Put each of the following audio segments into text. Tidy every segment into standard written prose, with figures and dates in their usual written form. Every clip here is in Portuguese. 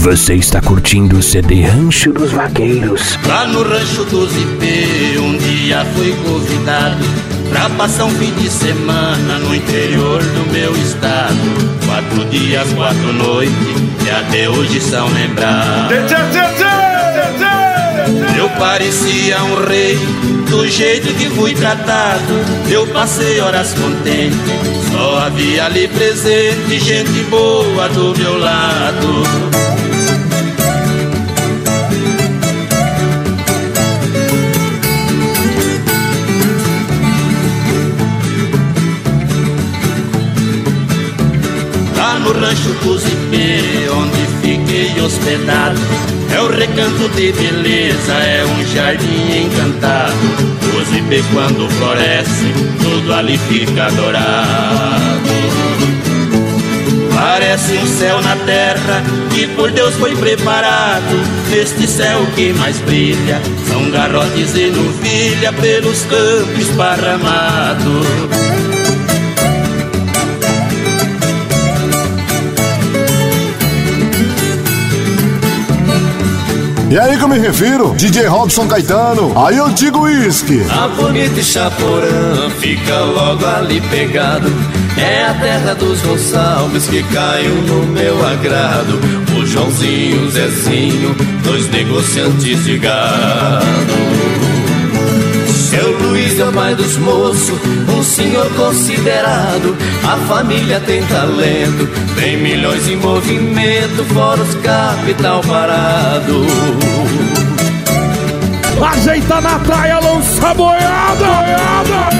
Você está curtindo o CD Rancho dos Vaqueiros. Lá no Rancho dos IP, um dia fui convidado pra passar um fim de semana no interior do meu estado. 4 dias, 4 noites, que até hoje são lembrados. Eu parecia um rei, do jeito que fui tratado. Eu passei horas contente, só havia ali presente gente boa do meu lado. Lá no Rancho dos Ipê, onde fiquei hospedado, é o recanto de beleza, é um jardim encantado. Os ipê quando floresce, tudo ali fica dourado. Parece um céu na terra que por Deus foi preparado. Neste céu que mais brilha são garrotes e novilha pelos campos esparramados. E aí que eu me refiro, DJ Robson Caetano, aí eu digo uísque. A Bonita e Chaporã fica logo ali pegado. É a terra dos Gonçalves que caiu no meu agrado. O Joãozinho e o Zezinho, 2 negociantes de gado. Seu Luiz é o pai dos moços, um senhor considerado. A família tem talento, tem milhões em movimento, fora os capital parado. Ajeita na praia, lança a boiada.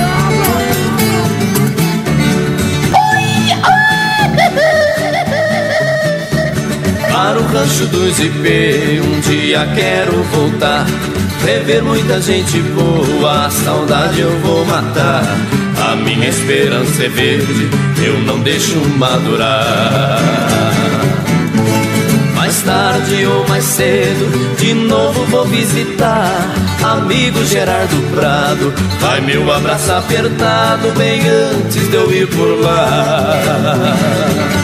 Para o Rancho dos Ipê, um dia quero voltar, rever muita gente boa, a saudade eu vou matar. A minha esperança é verde, eu não deixo madurar. Mais tarde ou mais cedo, de novo vou visitar amigo Gerardo Prado. Vai meu abraço apertado, bem antes de eu ir por lá.